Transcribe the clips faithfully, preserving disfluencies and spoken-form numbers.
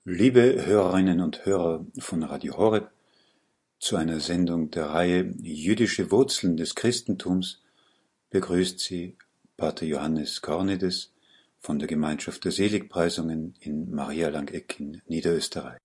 Liebe Hörerinnen und Hörer von Radio Horeb, zu einer Sendung der Reihe Jüdische Wurzeln des Christentums begrüßt Sie Pater Johannes Kornedes von der Gemeinschaft der Seligpreisungen in Maria-Langeck in Niederösterreich.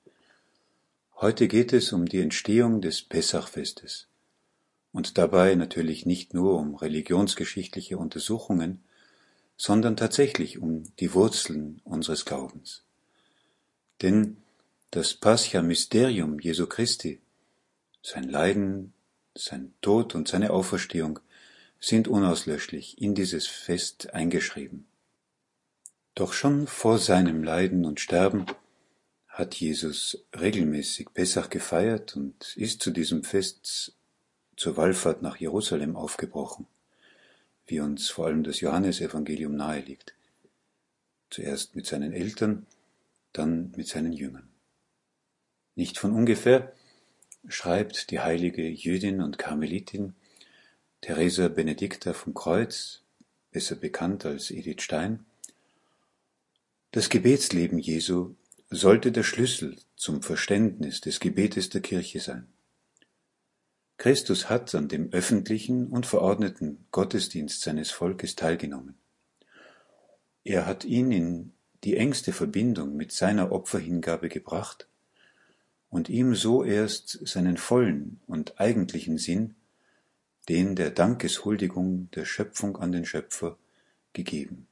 Heute geht es um die Entstehung des Pessachfestes und dabei natürlich nicht nur um religionsgeschichtliche Untersuchungen, sondern tatsächlich um die Wurzeln unseres Glaubens. Denn das Pascha-Mysterium Jesu Christi, sein Leiden, sein Tod und seine Auferstehung sind unauslöschlich in dieses Fest eingeschrieben. Doch schon vor seinem Leiden und Sterben hat Jesus regelmäßig Pessach gefeiert und ist zu diesem Fest zur Wallfahrt nach Jerusalem aufgebrochen, wie uns vor allem das Johannesevangelium naheliegt. Zuerst mit seinen Eltern, dann mit seinen Jüngern. Nicht von ungefähr schreibt die heilige Jüdin und Karmelitin Theresa Benedicta vom Kreuz, besser bekannt als Edith Stein: Das Gebetsleben Jesu sollte der Schlüssel zum Verständnis des Gebetes der Kirche sein. Christus hat an dem öffentlichen und verordneten Gottesdienst seines Volkes teilgenommen. Er hat ihn in die engste Verbindung mit seiner Opferhingabe gebracht und ihm so erst seinen vollen und eigentlichen Sinn, den der Dankeshuldigung der Schöpfung an den Schöpfer, gegeben.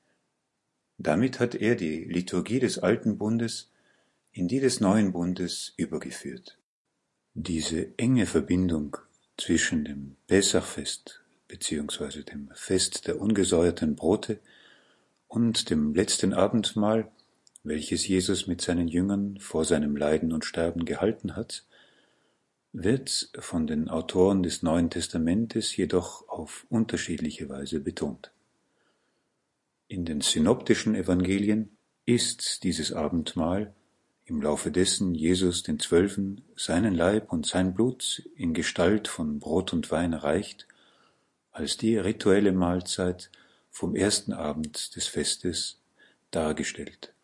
Damit hat er die Liturgie des Alten Bundes in die des Neuen Bundes übergeführt. Diese enge Verbindung zwischen dem Pessachfest bzw. dem Fest der ungesäuerten Brote und dem letzten Abendmahl, welches Jesus mit seinen Jüngern vor seinem Leiden und Sterben gehalten hat, wird von den Autoren des Neuen Testamentes jedoch auf unterschiedliche Weise betont. In den synoptischen Evangelien ist dieses Abendmahl, im Laufe dessen Jesus den Zwölfen seinen Leib und sein Blut in Gestalt von Brot und Wein reicht, als die rituelle Mahlzeit vom ersten Abend des Festes dargestellt.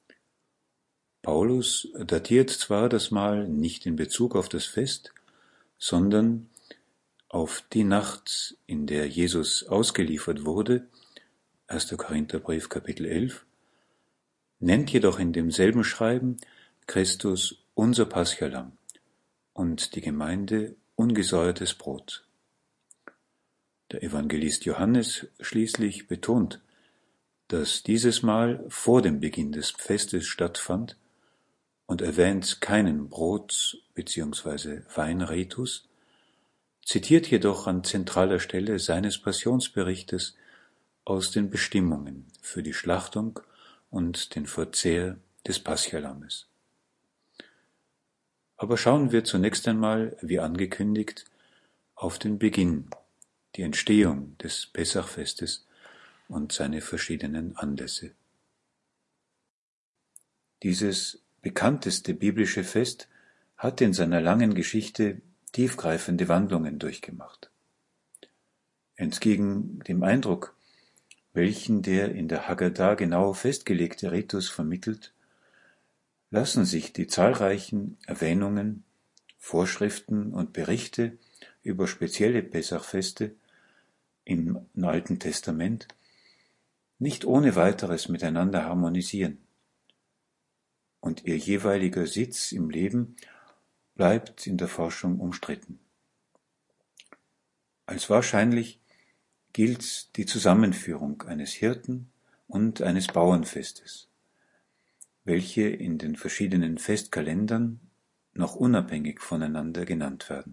Paulus datiert zwar das Mahl nicht in Bezug auf das Fest, sondern auf die Nacht, in der Jesus ausgeliefert wurde, erster Korintherbrief Kapitel elf, nennt jedoch in demselben Schreiben Christus unser Paschalamm und die Gemeinde ungesäuertes Brot. Der Evangelist Johannes schließlich betont, dass dieses Mahl vor dem Beginn des Festes stattfand und erwähnt keinen Brot- bzw. Weinritus, zitiert jedoch an zentraler Stelle seines Passionsberichtes aus den Bestimmungen für die Schlachtung und den Verzehr des Paschalammes. Aber schauen wir zunächst einmal, wie angekündigt, auf den Beginn, die Entstehung des Pessachfestes und seine verschiedenen Anlässe. Dieses bekannteste biblische Fest hat in seiner langen Geschichte tiefgreifende Wandlungen durchgemacht. Entgegen dem Eindruck, welchen der in der Haggadah genau festgelegte Ritus vermittelt, lassen sich die zahlreichen Erwähnungen, Vorschriften und Berichte über spezielle Pessachfeste im Alten Testament nicht ohne weiteres miteinander harmonisieren, und ihr jeweiliger Sitz im Leben bleibt in der Forschung umstritten. Als wahrscheinlich gilt die Zusammenführung eines Hirten und eines Bauernfestes, welche in den verschiedenen Festkalendern noch unabhängig voneinander genannt werden.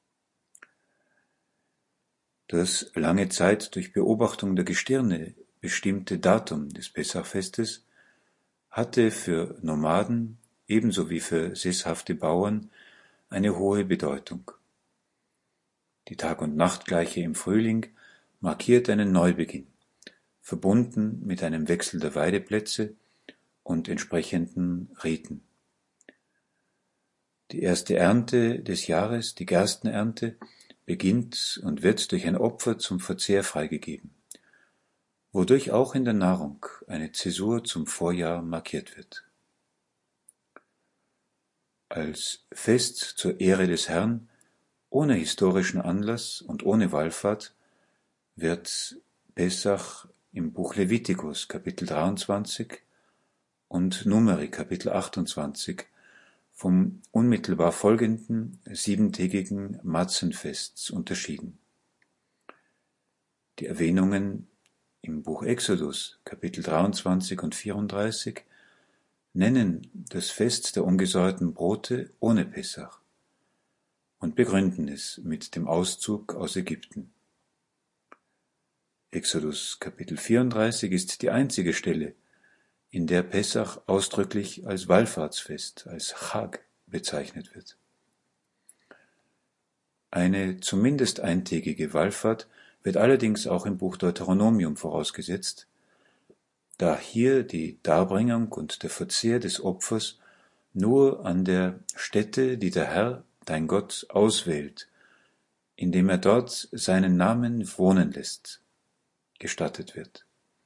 Das lange Zeit durch Beobachtung der Gestirne bestimmte Datum des Pessachfestes hatte für Nomaden ebenso wie für sesshafte Bauern eine hohe Bedeutung. Die Tag- und Nachtgleiche im Frühling markiert einen Neubeginn, verbunden mit einem Wechsel der Weideplätze und entsprechenden Riten. Die erste Ernte des Jahres, die Gerstenernte, beginnt und wird durch ein Opfer zum Verzehr freigegeben, wodurch auch in der Nahrung eine Zäsur zum Vorjahr markiert wird. Als Fest zur Ehre des Herrn, ohne historischen Anlass und ohne Wallfahrt, wird Pessach im Buch Levitikus Kapitel dreiundzwanzig und Numeri Kapitel achtundzwanzig vom unmittelbar folgenden siebentägigen Matzenfests unterschieden. Die Erwähnungen im Buch Exodus Kapitel dreiundzwanzig und vierunddreißig nennen das Fest der ungesäuerten Brote ohne Pessach und begründen es mit dem Auszug aus Ägypten. Exodus Kapitel vierunddreißig ist die einzige Stelle, in der Pessach ausdrücklich als Wallfahrtsfest, als Chag bezeichnet wird. Eine zumindest eintägige Wallfahrt wird allerdings auch im Buch Deuteronomium vorausgesetzt, da hier die Darbringung und der Verzehr des Opfers nur an der Stätte, die der Herr, dein Gott, auswählt, indem er dort seinen Namen wohnen lässt, gestattet wird.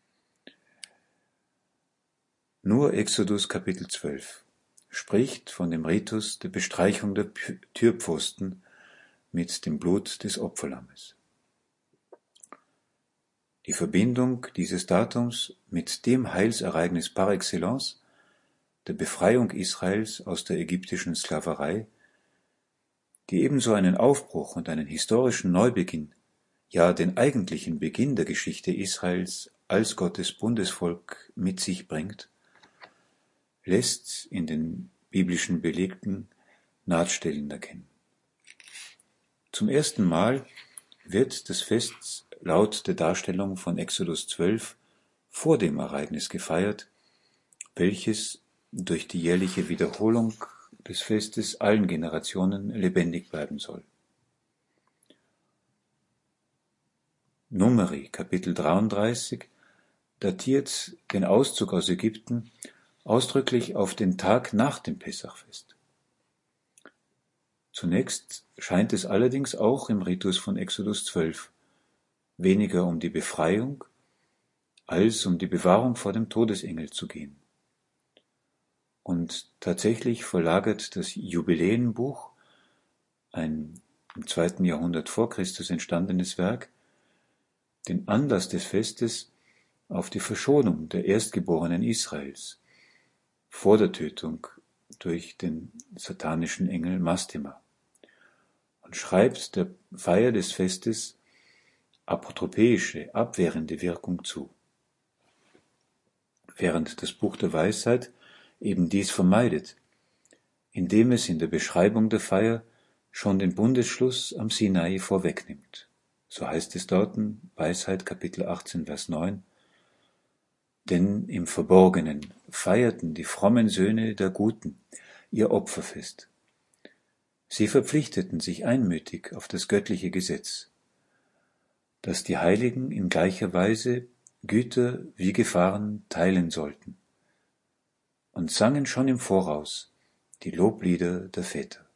Nur Exodus Kapitel zwölf spricht von dem Ritus der Bestreichung der Türpfosten mit dem Blut des Opferlammes. Die Verbindung dieses Datums mit dem Heilsereignis par excellence, der Befreiung Israels aus der ägyptischen Sklaverei, die ebenso einen Aufbruch und einen historischen Neubeginn, ja den eigentlichen Beginn der Geschichte Israels als Gottes Bundesvolk mit sich bringt, lässt in den biblischen Belegten Nahtstellen erkennen. Zum ersten Mal wird das Fest laut der Darstellung von Exodus zwölf vor dem Ereignis gefeiert, welches durch die jährliche Wiederholung des Festes allen Generationen lebendig bleiben soll. Numeri Kapitel dreiunddreißig datiert den Auszug aus Ägypten ausdrücklich auf den Tag nach dem Pessachfest. Zunächst scheint es allerdings auch im Ritus von Exodus zwölf weniger um die Befreiung als um die Bewahrung vor dem Todesengel zu gehen. Und tatsächlich verlagert das Jubiläenbuch, ein im zweiten Jahrhundert vor Christus entstandenes Werk, den Anlass des Festes auf die Verschonung der Erstgeborenen Israels vor der Tötung durch den satanischen Engel Mastema und schreibt der Feier des Festes apotropäische, abwehrende Wirkung zu. Während das Buch der Weisheit eben dies vermeidet, indem es in der Beschreibung der Feier schon den Bundesschluss am Sinai vorwegnimmt. So heißt es dort in Weisheit Kapitel achtzehn, Vers neun, denn im Verborgenen feierten die frommen Söhne der Guten ihr Opferfest. Sie verpflichteten sich einmütig auf das göttliche Gesetz, dass die Heiligen in gleicher Weise Güter wie Gefahren teilen sollten, und sangen schon im Voraus die Loblieder der Väter.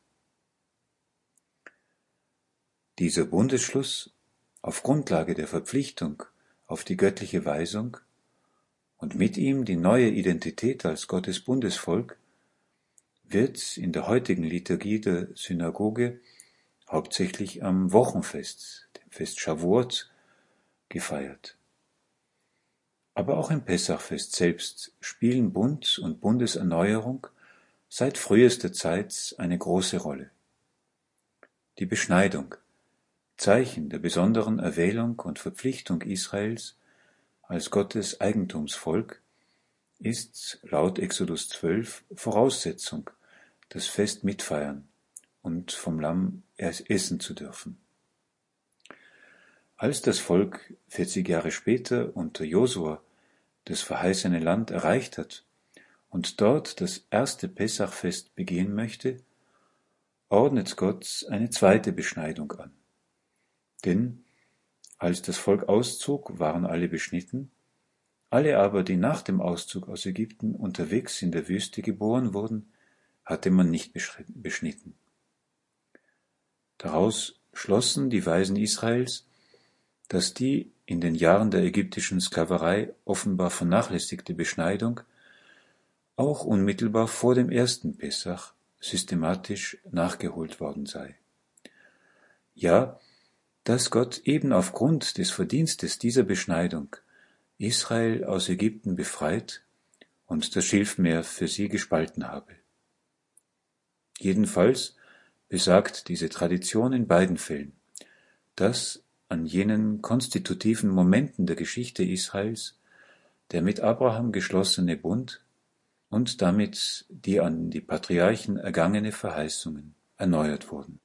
Dieser Bundesschluss auf Grundlage der Verpflichtung auf die göttliche Weisung und mit ihm die neue Identität als Gottes Bundesvolk wird in der heutigen Liturgie der Synagoge hauptsächlich am Wochenfest, dem Fest Shavuot, gefeiert. Aber auch im Pessachfest selbst spielen Bund und Bundeserneuerung seit frühester Zeit eine große Rolle. Die Beschneidung, Zeichen der besonderen Erwählung und Verpflichtung Israels als Gottes Eigentumsvolk, ist laut Exodus zwölf Voraussetzung, das Fest mitfeiern und vom Lamm essen zu dürfen. Als das Volk vierzig Jahre später unter Josua das verheißene Land erreicht hat und dort das erste Pessachfest begehen möchte, ordnet Gott eine zweite Beschneidung an. Denn als das Volk auszog, waren alle beschnitten, alle aber, die nach dem Auszug aus Ägypten unterwegs in der Wüste geboren wurden, hatte man nicht beschnitten. Daraus schlossen die Weisen Israels, dass die in den Jahren der ägyptischen Sklaverei offenbar vernachlässigte Beschneidung auch unmittelbar vor dem ersten Pessach systematisch nachgeholt worden sei. Ja, dass Gott eben aufgrund des Verdienstes dieser Beschneidung Israel aus Ägypten befreit und das Schilfmeer für sie gespalten habe. Jedenfalls besagt diese Tradition in beiden Fällen, dass an jenen konstitutiven Momenten der Geschichte Israels der mit Abraham geschlossene Bund und damit die an die Patriarchen ergangene Verheißungen erneuert wurden.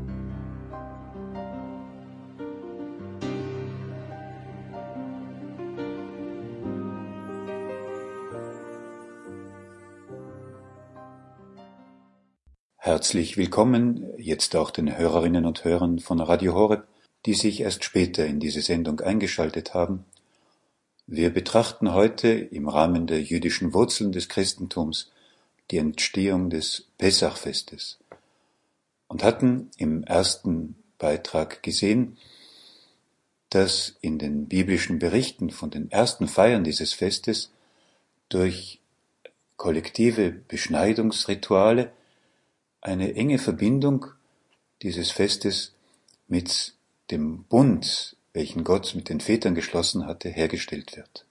Herzlich willkommen, jetzt auch den Hörerinnen und Hörern von Radio Horeb, die sich erst später in diese Sendung eingeschaltet haben. Wir betrachten heute im Rahmen der jüdischen Wurzeln des Christentums die Entstehung des Pessachfestes und hatten im ersten Beitrag gesehen, dass in den biblischen Berichten von den ersten Feiern dieses Festes durch kollektive Beschneidungsrituale eine enge Verbindung dieses Festes mit dem Bund, welchen Gott mit den Vätern geschlossen hatte, hergestellt wird.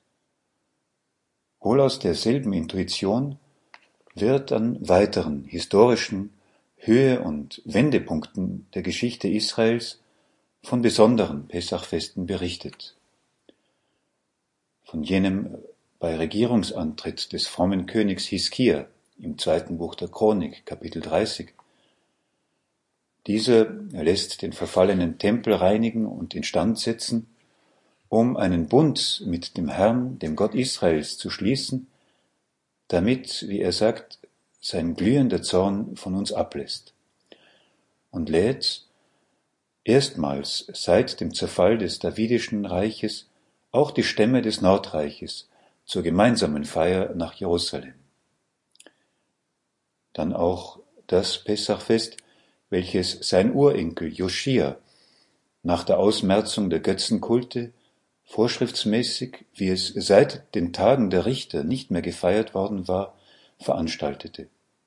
Wohl aus derselben Intuition wird an weiteren historischen Höhe- und Wendepunkten der Geschichte Israels von besonderen Pessachfesten berichtet. Von jenem bei Regierungsantritt des frommen Königs Hiskia im zweiten Buch der Chronik, Kapitel dreißig. Dieser lässt den verfallenen Tempel reinigen und instand setzen, um einen Bund mit dem Herrn, dem Gott Israels, zu schließen, damit, wie er sagt, sein glühender Zorn von uns ablässt. Und lädt erstmals seit dem Zerfall des Davidischen Reiches auch die Stämme des Nordreiches zur gemeinsamen Feier nach Jerusalem. Dann auch das Pessachfest, welches sein Urenkel Joschia nach der Ausmerzung der Götzenkulte vorschriftsmäßig, wie es seit den Tagen der Richter nicht mehr gefeiert worden war, veranstaltete.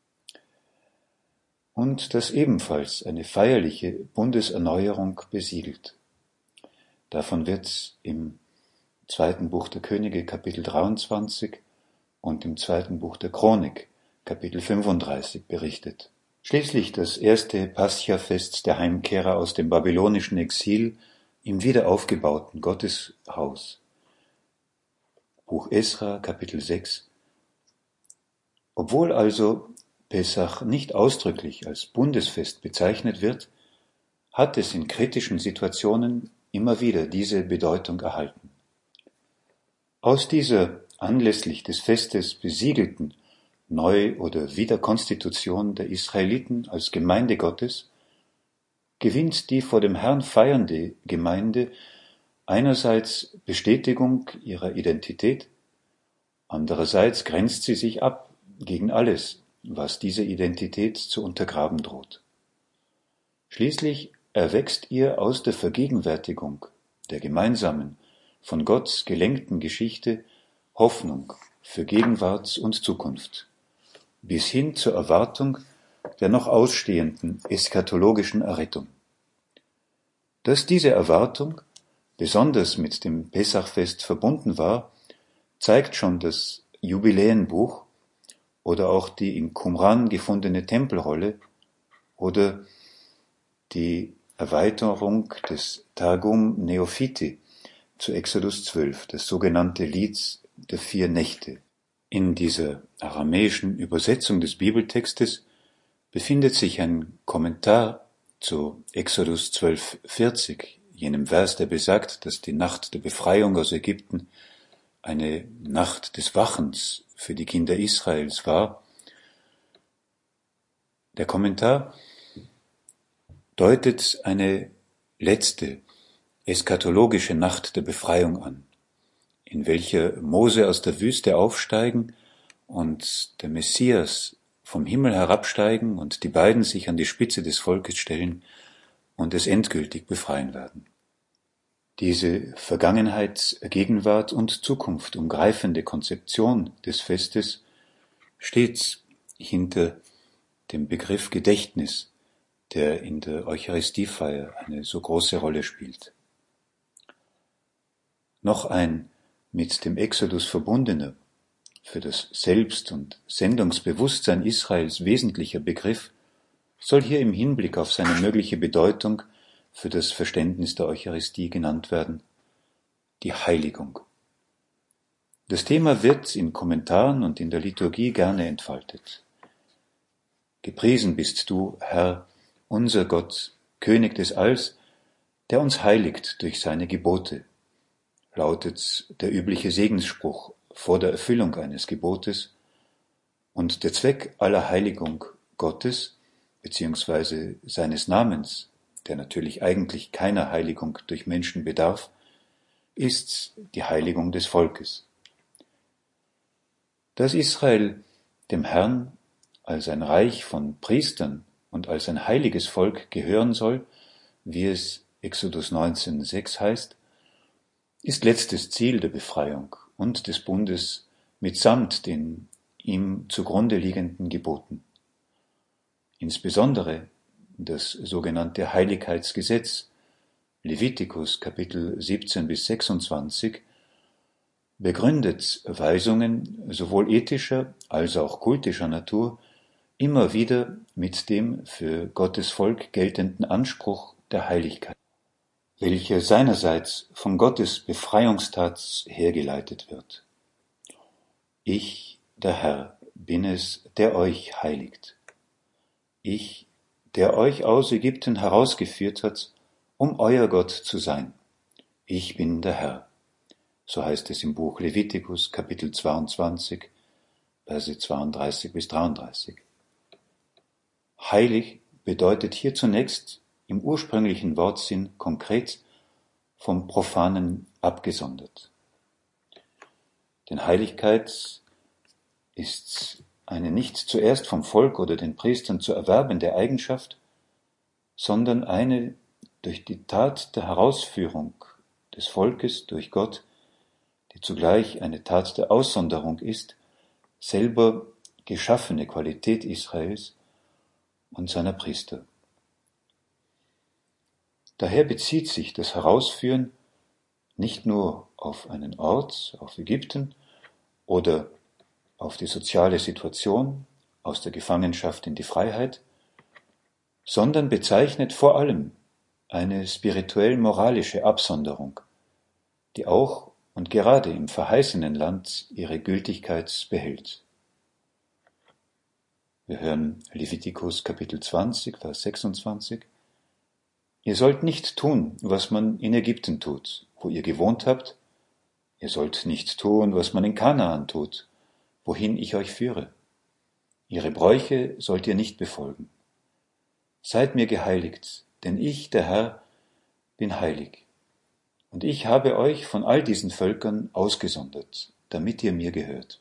Und das ebenfalls eine feierliche Bundeserneuerung besiegelt. Davon wird im zweiten Buch der Könige, Kapitel dreiundzwanzig und im zweiten Buch der Chronik, Kapitel fünfunddreißig berichtet. Schließlich das erste Pascha-Fest der Heimkehrer aus dem babylonischen Exil im wiederaufgebauten Gotteshaus. Buch Esra, Kapitel sechs. Obwohl also Pessach nicht ausdrücklich als Bundesfest bezeichnet wird, hat es in kritischen Situationen immer wieder diese Bedeutung erhalten. Aus dieser anlässlich des Festes besiegelten Neu- oder Wiederkonstitution der Israeliten als Gemeinde Gottes gewinnt die vor dem Herrn feiernde Gemeinde einerseits Bestätigung ihrer Identität, andererseits grenzt sie sich ab gegen alles, was diese Identität zu untergraben droht. Schließlich erwächst ihr aus der Vergegenwärtigung der gemeinsamen, von Gott gelenkten Geschichte Hoffnung für Gegenwart und Zukunft, bis hin zur Erwartung der noch ausstehenden eschatologischen Errettung. Dass diese Erwartung besonders mit dem Pessachfest verbunden war, zeigt schon das Jubiläenbuch oder auch die in Qumran gefundene Tempelrolle oder die Erweiterung des Targum Neophiti zu Exodus zwölf, das sogenannte Lied der vier Nächte. In dieser aramäischen Übersetzung des Bibeltextes befindet sich ein Kommentar zu Exodus zwölf vierzig, jenem Vers, der besagt, dass die Nacht der Befreiung aus Ägypten eine Nacht des Wachens für die Kinder Israels war. Der Kommentar deutet eine letzte, eschatologische Nacht der Befreiung an, in welcher Mose aus der Wüste aufsteigen und der Messias vom Himmel herabsteigen und die beiden sich an die Spitze des Volkes stellen und es endgültig befreien werden. Diese Vergangenheit, Gegenwart und Zukunft umgreifende Konzeption des Festes steht hinter dem Begriff Gedächtnis, der in der Eucharistiefeier eine so große Rolle spielt. Noch ein mit dem Exodus verbundener, für das Selbst- und Sendungsbewusstsein Israels wesentlicher Begriff soll hier im Hinblick auf seine mögliche Bedeutung für das Verständnis der Eucharistie genannt werden: die Heiligung. Das Thema wird in Kommentaren und in der Liturgie gerne entfaltet. Gepriesen bist du, Herr, unser Gott, König des Alls, der uns heiligt durch seine Gebote, lautet der übliche Segensspruch vor der Erfüllung eines Gebotes, und der Zweck aller Heiligung Gottes bzw. seines Namens, der natürlich eigentlich keiner Heiligung durch Menschen bedarf, ist die Heiligung des Volkes. Dass Israel dem Herrn als ein Reich von Priestern und als ein heiliges Volk gehören soll, wie es Exodus neunzehn sechs heißt, ist letztes Ziel der Befreiung und des Bundes mitsamt den ihm zugrunde liegenden Geboten. Insbesondere das sogenannte Heiligkeitsgesetz, Levitikus Kapitel siebzehn bis sechsundzwanzig, begründet Weisungen sowohl ethischer als auch kultischer Natur immer wieder mit dem für Gottes Volk geltenden Anspruch der Heiligkeit, welcher seinerseits von Gottes Befreiungstat hergeleitet wird. Ich, der Herr, bin es, der euch heiligt. Ich, der euch aus Ägypten herausgeführt hat, um euer Gott zu sein. Ich bin der Herr. So heißt es im Buch Levitikus, Kapitel zweiundzwanzig, Verse zweiunddreißig bis dreiunddreißig. Heilig bedeutet hier zunächst im ursprünglichen Wortsinn konkret vom Profanen abgesondert. Denn Heiligkeit ist eine nicht zuerst vom Volk oder den Priestern zu erwerbende Eigenschaft, sondern eine durch die Tat der Herausführung des Volkes durch Gott, die zugleich eine Tat der Aussonderung ist, selber geschaffene Qualität Israels und seiner Priester. Daher bezieht sich das Herausführen nicht nur auf einen Ort, auf Ägypten oder auf die soziale Situation aus der Gefangenschaft in die Freiheit, sondern bezeichnet vor allem eine spirituell-moralische Absonderung, die auch und gerade im verheißenen Land ihre Gültigkeit behält. Wir hören Levitikus Kapitel zwanzig, Vers sechsundzwanzig. Ihr sollt nicht tun, was man in Ägypten tut, wo ihr gewohnt habt. Ihr sollt nicht tun, was man in Kanaan tut, wohin ich euch führe. Ihre Bräuche sollt ihr nicht befolgen. Seid mir geheiligt, denn ich, der Herr, bin heilig. Und ich habe euch von all diesen Völkern ausgesondert, damit ihr mir gehört.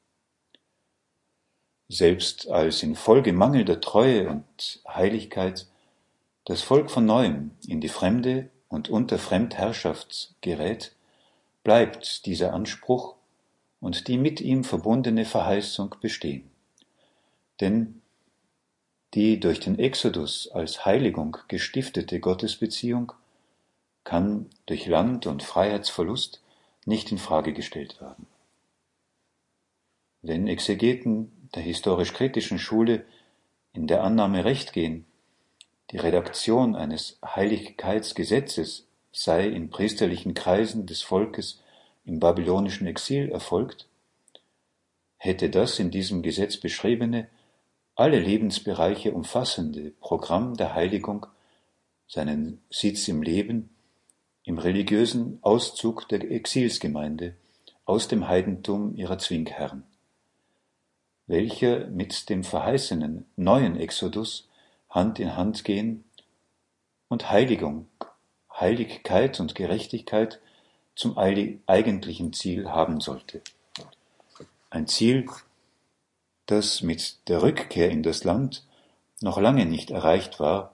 Selbst als infolge mangelnder Treue und Heiligkeit das Volk von neuem in die Fremde und unter Fremdherrschaft gerät, bleibt dieser Anspruch und die mit ihm verbundene Verheißung bestehen. Denn die durch den Exodus als Heiligung gestiftete Gottesbeziehung kann durch Land- und Freiheitsverlust nicht in Frage gestellt werden. Wenn Exegeten der historisch-kritischen Schule in der Annahme recht gehen, die Redaktion eines Heiligkeitsgesetzes sei in priesterlichen Kreisen des Volkes im babylonischen Exil erfolgt, hätte das in diesem Gesetz beschriebene, alle Lebensbereiche umfassende Programm der Heiligung seinen Sitz im Leben, im religiösen Auszug der Exilsgemeinde aus dem Heidentum ihrer Zwingherren, welcher mit dem verheißenen neuen Exodus Hand in Hand gehen und Heiligung, Heiligkeit und Gerechtigkeit zum eigentlichen Ziel haben sollte. Ein Ziel, das mit der Rückkehr in das Land noch lange nicht erreicht war.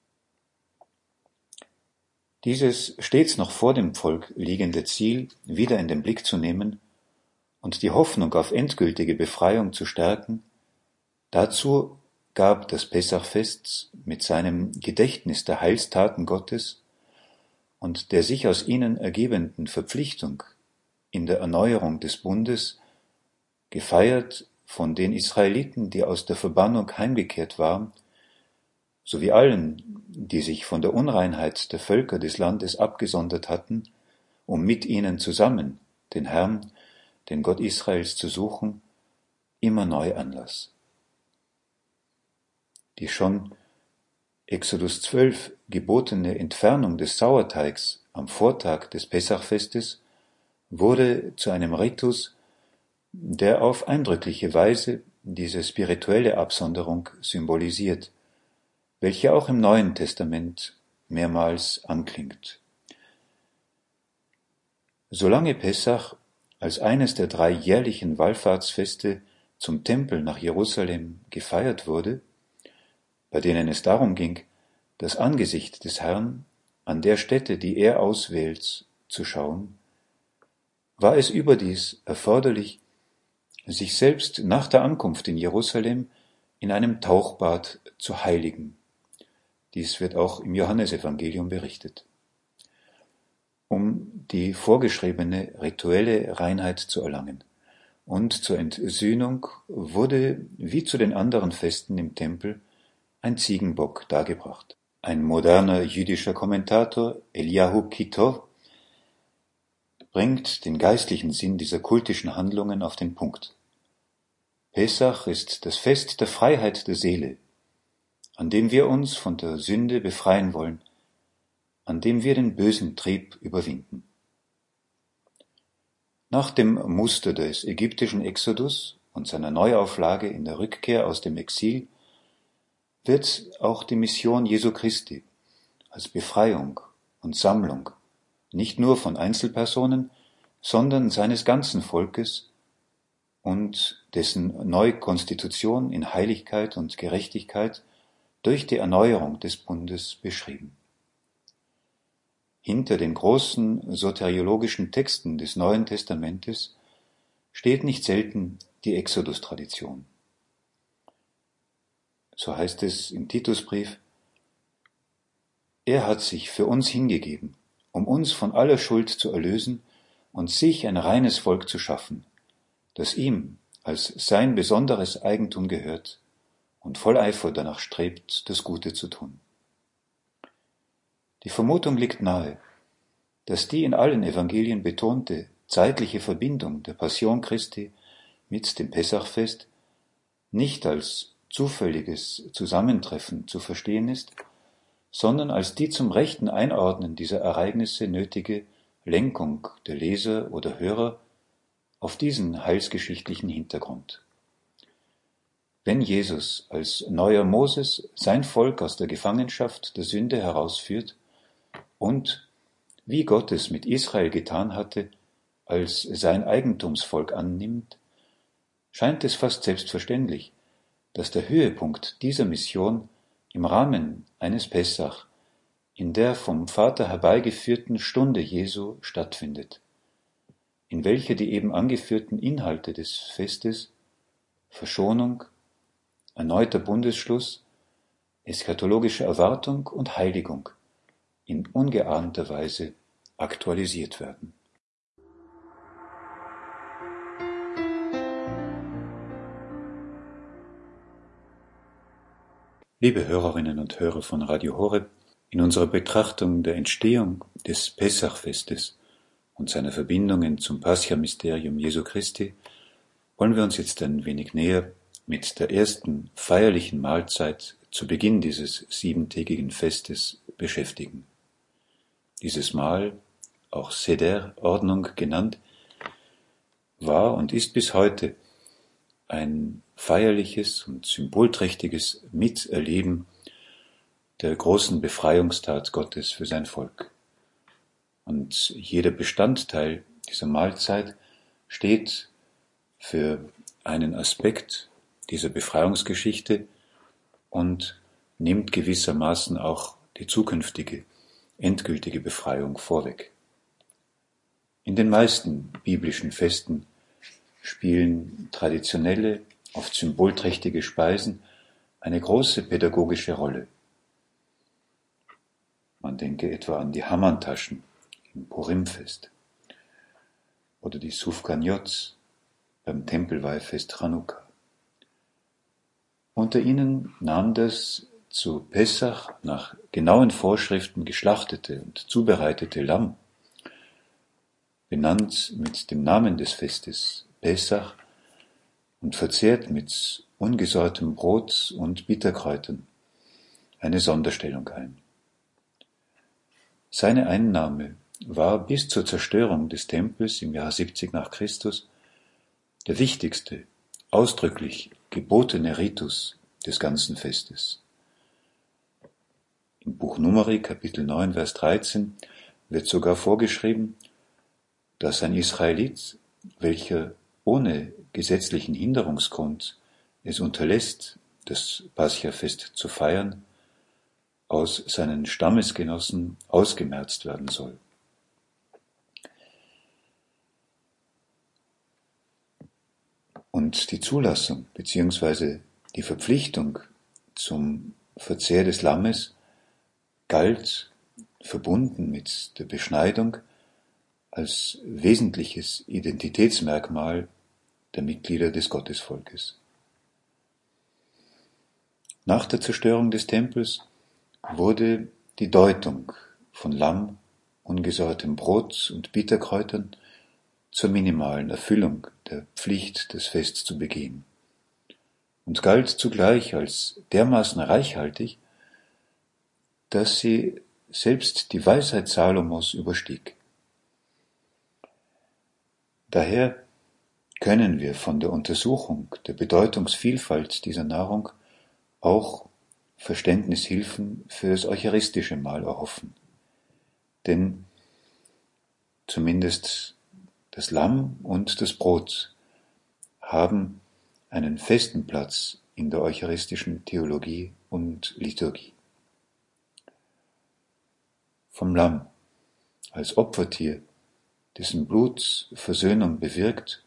Dieses stets noch vor dem Volk liegende Ziel wieder in den Blick zu nehmen und die Hoffnung auf endgültige Befreiung zu stärken, dazu gab das Pessachfest mit seinem Gedächtnis der Heilstaten Gottes und der sich aus ihnen ergebenden Verpflichtung in der Erneuerung des Bundes, gefeiert von den Israeliten, die aus der Verbannung heimgekehrt waren, sowie allen, die sich von der Unreinheit der Völker des Landes abgesondert hatten, um mit ihnen zusammen den Herrn, den Gott Israels, zu suchen, immer neu Anlass. Die schon Exodus zwölf gebotene Entfernung des Sauerteigs am Vortag des Pessachfestes wurde zu einem Ritus, der auf eindrückliche Weise diese spirituelle Absonderung symbolisiert, welche auch im Neuen Testament mehrmals anklingt. Solange Pessach als eines der drei jährlichen Wallfahrtsfeste zum Tempel nach Jerusalem gefeiert wurde, bei denen es darum ging, das Angesicht des Herrn an der Stätte, die er auswählt, zu schauen, war es überdies erforderlich, sich selbst nach der Ankunft in Jerusalem in einem Tauchbad zu heiligen. Dies wird auch im Johannesevangelium berichtet. Um die vorgeschriebene rituelle Reinheit zu erlangen. Und zur Entsühnung wurde, wie zu den anderen Festen im Tempel, ein Ziegenbock dargebracht. Ein moderner jüdischer Kommentator, Eliyahu Kitov, bringt den geistlichen Sinn dieser kultischen Handlungen auf den Punkt. Pessach ist das Fest der Freiheit der Seele, an dem wir uns von der Sünde befreien wollen, an dem wir den bösen Trieb überwinden. Nach dem Muster des ägyptischen Exodus und seiner Neuauflage in der Rückkehr aus dem Exil wird auch die Mission Jesu Christi als Befreiung und Sammlung nicht nur von Einzelpersonen, sondern seines ganzen Volkes und dessen Neukonstitution in Heiligkeit und Gerechtigkeit durch die Erneuerung des Bundes beschrieben. Hinter den großen soteriologischen Texten des Neuen Testamentes steht nicht selten die Exodus-Tradition. So heißt es im Titusbrief: Er hat sich für uns hingegeben, um uns von aller Schuld zu erlösen und sich ein reines Volk zu schaffen, das ihm als sein besonderes Eigentum gehört und voll Eifer danach strebt, das Gute zu tun. Die Vermutung liegt nahe, dass die in allen Evangelien betonte zeitliche Verbindung der Passion Christi mit dem Pessachfest nicht als zufälliges Zusammentreffen zu verstehen ist, sondern als die zum rechten Einordnen dieser Ereignisse nötige Lenkung der Leser oder Hörer auf diesen heilsgeschichtlichen Hintergrund. Wenn Jesus als neuer Moses sein Volk aus der Gefangenschaft der Sünde herausführt und, wie Gott es mit Israel getan hatte, als sein Eigentumsvolk annimmt, scheint es fast selbstverständlich, dass der Höhepunkt dieser Mission im Rahmen eines Pessach in der vom Vater herbeigeführten Stunde Jesu stattfindet, in welcher die eben angeführten Inhalte des Festes, Verschonung, erneuter Bundesschluss, eschatologische Erwartung und Heiligung in ungeahnter Weise aktualisiert werden. Liebe Hörerinnen und Hörer von Radio Horeb, in unserer Betrachtung der Entstehung des Pessachfestes und seiner Verbindungen zum Pascha-Mysterium Jesu Christi wollen wir uns jetzt ein wenig näher mit der ersten feierlichen Mahlzeit zu Beginn dieses siebentägigen Festes beschäftigen. Dieses Mahl, auch Seder-Ordnung genannt, war und ist bis heute ein feierliches und symbolträchtiges Miterleben der großen Befreiungstat Gottes für sein Volk. Und jeder Bestandteil dieser Mahlzeit steht für einen Aspekt dieser Befreiungsgeschichte und nimmt gewissermaßen auch die zukünftige, endgültige Befreiung vorweg. In den meisten biblischen Festen spielen traditionelle, oft symbolträchtige Speisen eine große pädagogische Rolle. Man denke etwa an die Hamantaschen im Purimfest oder die Sufganiots beim Tempelweihfest Chanukka. Unter ihnen nahm das zu Pessach nach genauen Vorschriften geschlachtete und zubereitete Lamm, benannt mit dem Namen des Festes Pessach und verzehrt mit ungesäuertem Brot und Bitterkräutern, eine Sonderstellung ein. Seine Einnahme war bis zur Zerstörung des Tempels im Jahr siebzig nach Christus der wichtigste, ausdrücklich gebotene Ritus des ganzen Festes. Im Buch Numeri, Kapitel neun, Vers dreizehn, wird sogar vorgeschrieben, dass ein Israelit, welcher ohne gesetzlichen Hinderungsgrund es unterlässt, das Pascha-Fest zu feiern, aus seinen Stammesgenossen ausgemerzt werden soll. Und die Zulassung bzw. die Verpflichtung zum Verzehr des Lammes galt, verbunden mit der Beschneidung, als wesentliches Identitätsmerkmal der Mitglieder des Gottesvolkes. Nach der Zerstörung des Tempels wurde die Deutung von Lamm, ungesäuertem Brot und Bitterkräutern zur minimalen Erfüllung der Pflicht, das Fest zu begehen, und galt zugleich als dermaßen reichhaltig, dass sie selbst die Weisheit Salomos überstieg. Daher können wir von der Untersuchung der Bedeutungsvielfalt dieser Nahrung auch Verständnishilfen für das eucharistische Mahl erhoffen. Denn zumindest das Lamm und das Brot haben einen festen Platz in der eucharistischen Theologie und Liturgie. Vom Lamm als Opfertier, dessen Blut Versöhnung bewirkt,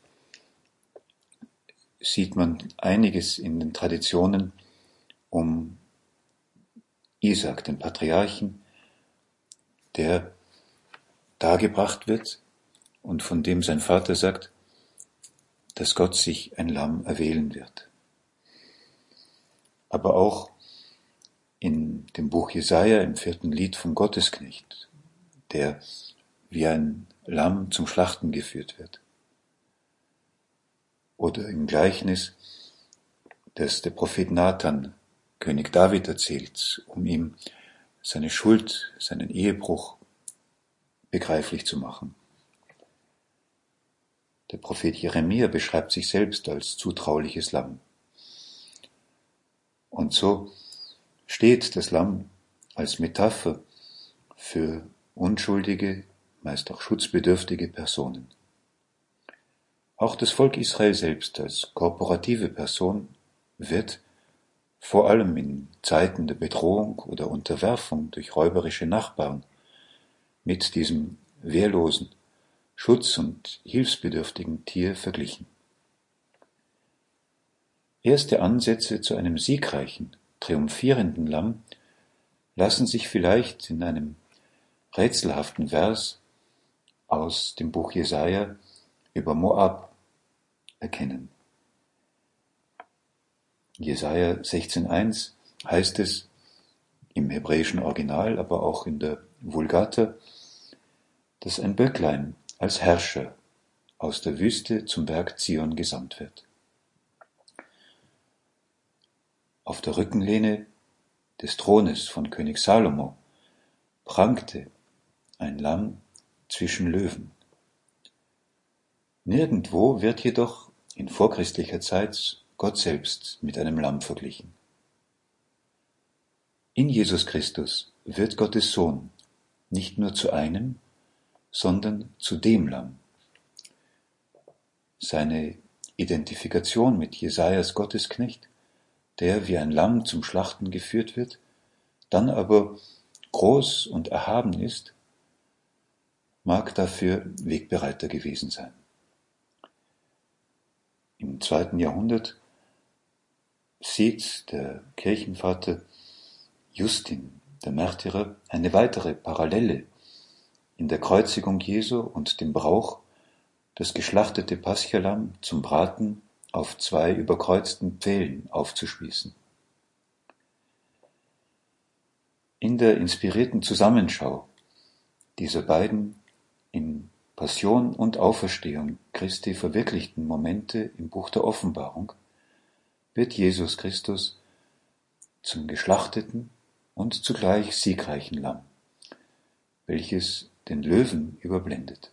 sieht man einiges in den Traditionen um Isaak, den Patriarchen, der dargebracht wird und von dem sein Vater sagt, dass Gott sich ein Lamm erwählen wird. Aber auch in dem Buch Jesaja, im vierten Lied vom Gottesknecht, der wie ein Lamm zum Schlachten geführt wird. Oder im Gleichnis, das der Prophet Nathan König David erzählt, um ihm seine Schuld, seinen Ehebruch begreiflich zu machen. Der Prophet Jeremia beschreibt sich selbst als zutrauliches Lamm. Und so steht das Lamm als Metapher für unschuldige, meist auch schutzbedürftige Personen. Auch das Volk Israel selbst als korporative Person wird vor allem in Zeiten der Bedrohung oder Unterwerfung durch räuberische Nachbarn mit diesem wehrlosen, schutz- und hilfsbedürftigen Tier verglichen. Erste Ansätze zu einem siegreichen, triumphierenden Lamm lassen sich vielleicht in einem rätselhaften Vers aus dem Buch Jesaja über Moab erkennen. Jesaja sechzehn eins heißt es im hebräischen Original, aber auch in der Vulgata, dass ein Böcklein als Herrscher aus der Wüste zum Berg Zion gesandt wird. Auf der Rückenlehne des Thrones von König Salomo prangte ein Lamm zwischen Löwen. Nirgendwo wird jedoch in vorchristlicher Zeit Gott selbst mit einem Lamm verglichen. In Jesus Christus wird Gottes Sohn nicht nur zu einem, sondern zu dem Lamm. Seine Identifikation mit Jesajas Gottesknecht, der wie ein Lamm zum Schlachten geführt wird, dann aber groß und erhaben ist, mag dafür Wegbereiter gewesen sein. Im zweiten Jahrhundert sieht der Kirchenvater Justin, der Märtyrer, eine weitere Parallele in der Kreuzigung Jesu und dem Brauch, das geschlachtete Paschalamm zum Braten auf zwei überkreuzten Pfählen aufzuspießen. In der inspirierten Zusammenschau dieser beiden in Passion und Auferstehung Christi verwirklichten Momente im Buch der Offenbarung wird Jesus Christus zum geschlachteten und zugleich siegreichen Lamm, welches den Löwen überblendet.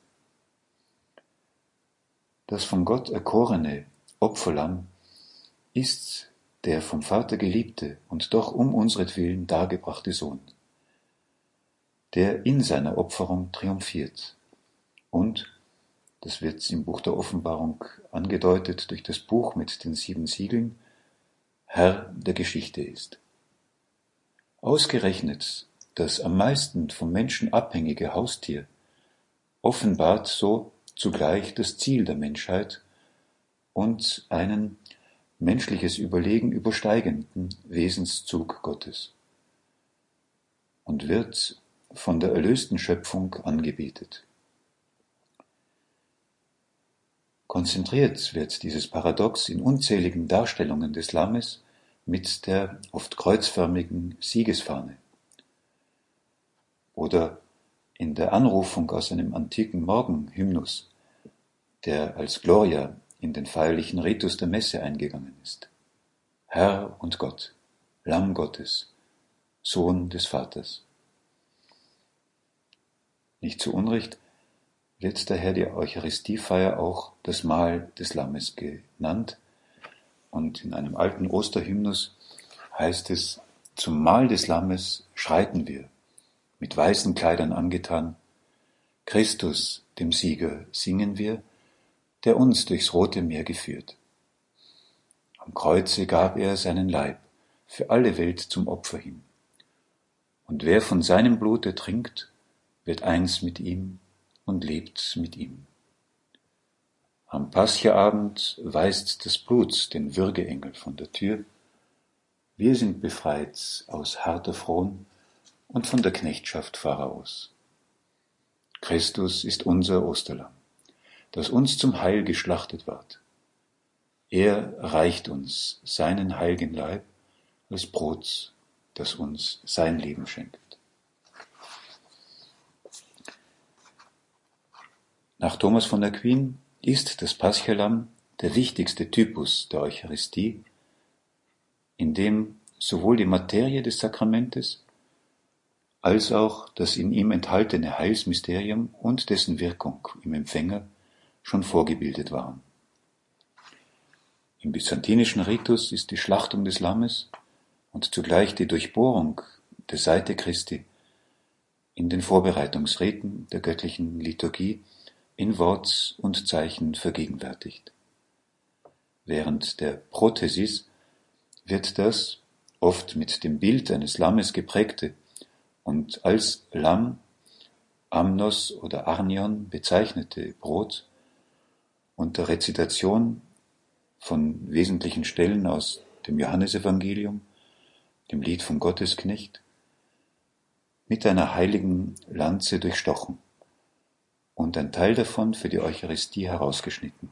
Das von Gott erkorene Opferlamm ist der vom Vater geliebte und doch um unseretwillen dargebrachte Sohn, der in seiner Opferung triumphiert und, das wird im Buch der Offenbarung angedeutet durch das Buch mit den sieben Siegeln, Herr der Geschichte ist. Ausgerechnet das am meisten vom Menschen abhängige Haustier offenbart so zugleich das Ziel der Menschheit und einen menschliches Überlegen übersteigenden Wesenszug Gottes und wird von der erlösten Schöpfung angebetet. Konzentriert wird dieses Paradox in unzähligen Darstellungen des Lammes mit der oft kreuzförmigen Siegesfahne oder in der Anrufung aus einem antiken Morgenhymnus, der als Gloria in den feierlichen Ritus der Messe eingegangen ist. Herr und Gott, Lamm Gottes, Sohn des Vaters. Nicht zu Unrecht wird daher die Eucharistiefeier auch das Mahl des Lammes genannt, und in einem alten Osterhymnus heißt es: Zum Mahl des Lammes schreiten wir, mit weißen Kleidern angetan, Christus, dem Sieger, singen wir, der uns durchs Rote Meer geführt. Am Kreuze gab er seinen Leib für alle Welt zum Opfer hin. Und wer von seinem Blute trinkt, wird eins mit ihm und lebt mit ihm. Am Paschaabend weist das Blut den Würgeengel von der Tür. Wir sind befreit aus harter Fron und von der Knechtschaft Pharaos. Christus ist unser Osterlamm, das uns zum Heil geschlachtet ward. Er reicht uns seinen heiligen Leib als Brot, das uns sein Leben schenkt. Nach Thomas von Aquin ist das Paschalamm der wichtigste Typus der Eucharistie, in dem sowohl die Materie des Sakramentes als auch das in ihm enthaltene Heilsmysterium und dessen Wirkung im Empfänger schon vorgebildet waren. Im byzantinischen Ritus ist die Schlachtung des Lammes und zugleich die Durchbohrung der Seite Christi in den Vorbereitungsriten der göttlichen Liturgie in Wort und Zeichen vergegenwärtigt. Während der Prothesis wird das oft mit dem Bild eines Lammes geprägte und als Lamm, Amnos oder Arnion bezeichnete Brot unter Rezitation von wesentlichen Stellen aus dem Johannesevangelium, dem Lied vom Gottesknecht, mit einer heiligen Lanze durchstochen und ein Teil davon für die Eucharistie herausgeschnitten.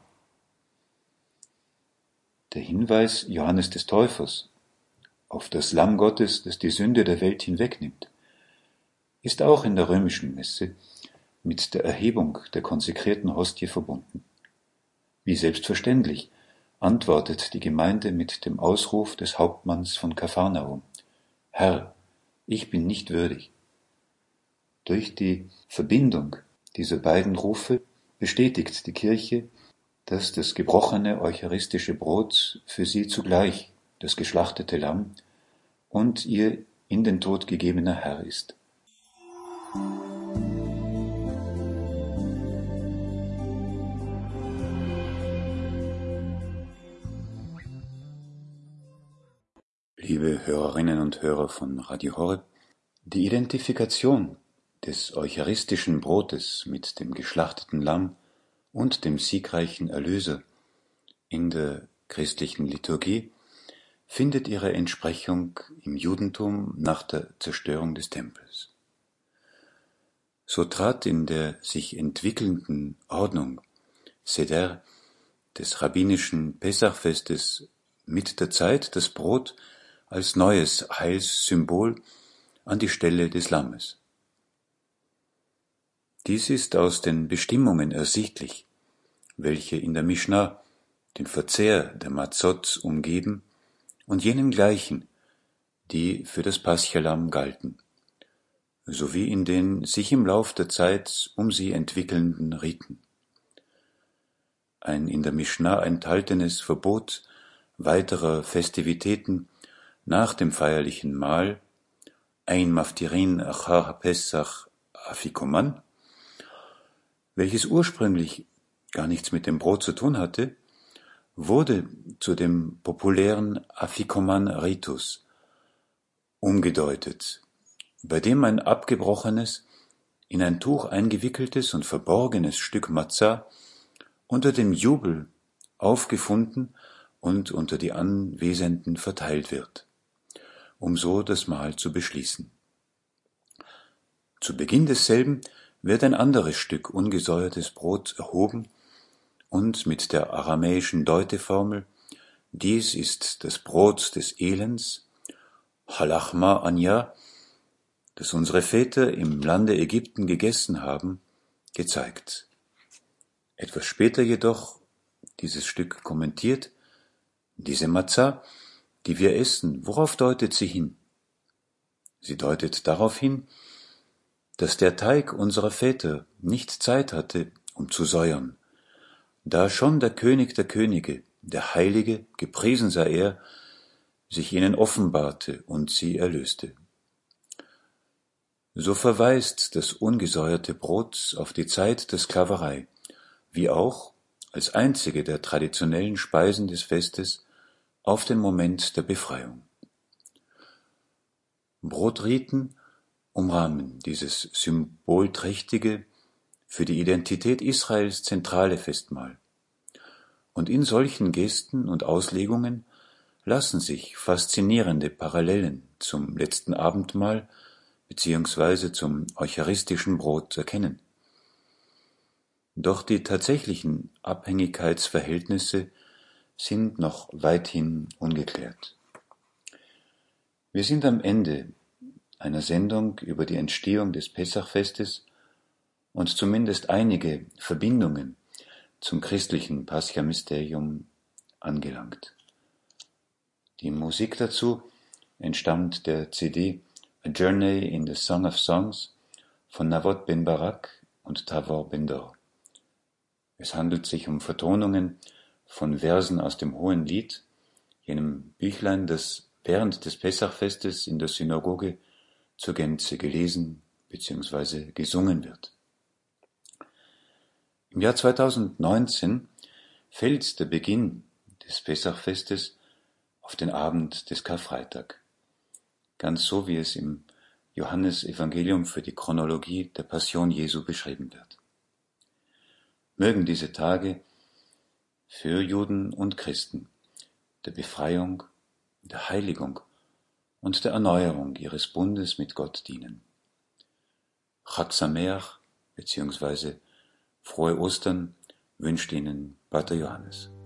Der Hinweis Johannes des Täufers auf das Lamm Gottes, das die Sünde der Welt hinwegnimmt, ist auch in der römischen Messe mit der Erhebung der konsekrierten Hostie verbunden. Wie selbstverständlich antwortet die Gemeinde mit dem Ausruf des Hauptmanns von Kapharnaum: Herr, ich bin nicht würdig. Durch die Verbindung dieser beiden Rufe bestätigt die Kirche, dass das gebrochene eucharistische Brot für sie zugleich das geschlachtete Lamm und ihr in den Tod gegebener Herr ist. Liebe Hörerinnen und Hörer von Radio Horeb, die Identifikation des eucharistischen Brotes mit dem geschlachteten Lamm und dem siegreichen Erlöser in der christlichen Liturgie findet ihre Entsprechung im Judentum nach der Zerstörung des Tempels. So trat in der sich entwickelnden Ordnung Seder des rabbinischen Pessachfestes mit der Zeit das Brot als neues Heilssymbol an die Stelle des Lammes. Dies ist aus den Bestimmungen ersichtlich, welche in der Mischna den Verzehr der Mazot umgeben und jenen gleichen, die für das Paschalamm galten, sowie in den sich im Lauf der Zeit um sie entwickelnden Riten. Ein in der Mischna enthaltenes Verbot weiterer Festivitäten nach dem feierlichen Mahl, ein Maftirin achar Pesach Afikoman, welches ursprünglich gar nichts mit dem Brot zu tun hatte, wurde zu dem populären Afikoman-Ritus umgedeutet, bei dem ein abgebrochenes, in ein Tuch eingewickeltes und verborgenes Stück Matzah unter dem Jubel aufgefunden und unter die Anwesenden verteilt wird, um so das Mahl zu beschließen. Zu Beginn desselben wird ein anderes Stück ungesäuertes Brot erhoben und mit der aramäischen Deuteformel »Dies ist das Brot des Elends«, Halachma Anya, das unsere Väter im Lande Ägypten gegessen haben, gezeigt. Etwas später jedoch dieses Stück kommentiert: Diese Matzah, die wir essen, worauf deutet sie hin? Sie deutet darauf hin, dass der Teig unserer Väter nicht Zeit hatte, um zu säuern, da schon der König der Könige, der Heilige, gepriesen sei er, sich ihnen offenbarte und sie erlöste. So verweist das ungesäuerte Brot auf die Zeit der Sklaverei, wie auch, als einzige der traditionellen Speisen des Festes, auf den Moment der Befreiung. Brotriten umrahmen dieses symbolträchtige, für die Identität Israels zentrale Festmahl. Und in solchen Gesten und Auslegungen lassen sich faszinierende Parallelen zum letzten Abendmahl beziehungsweise zum eucharistischen Brot erkennen. Doch die tatsächlichen Abhängigkeitsverhältnisse sind noch weithin ungeklärt. Wir sind am Ende einer Sendung über die Entstehung des Pessachfestes und zumindest einige Verbindungen zum christlichen Pascha-Mysterium angelangt. Die Musik dazu entstammt der C D A Journey in the Song of Songs von Navot Ben Barak und Tavor Ben Dor. Es handelt sich um Vertonungen von Versen aus dem Hohen Lied, jenem Büchlein, das während des Pessachfestes in der Synagoge zur Gänze gelesen bzw. gesungen wird. Im Jahr zweitausendneunzehn fällt der Beginn des Pessachfestes auf den Abend des Karfreitag, ganz so wie es im Johannesevangelium für die Chronologie der Passion Jesu beschrieben wird. Mögen diese Tage für Juden und Christen der Befreiung, der Heiligung und der Erneuerung ihres Bundes mit Gott dienen. Chag Sameach bzw. Frohe Ostern wünscht Ihnen Pater Johannes.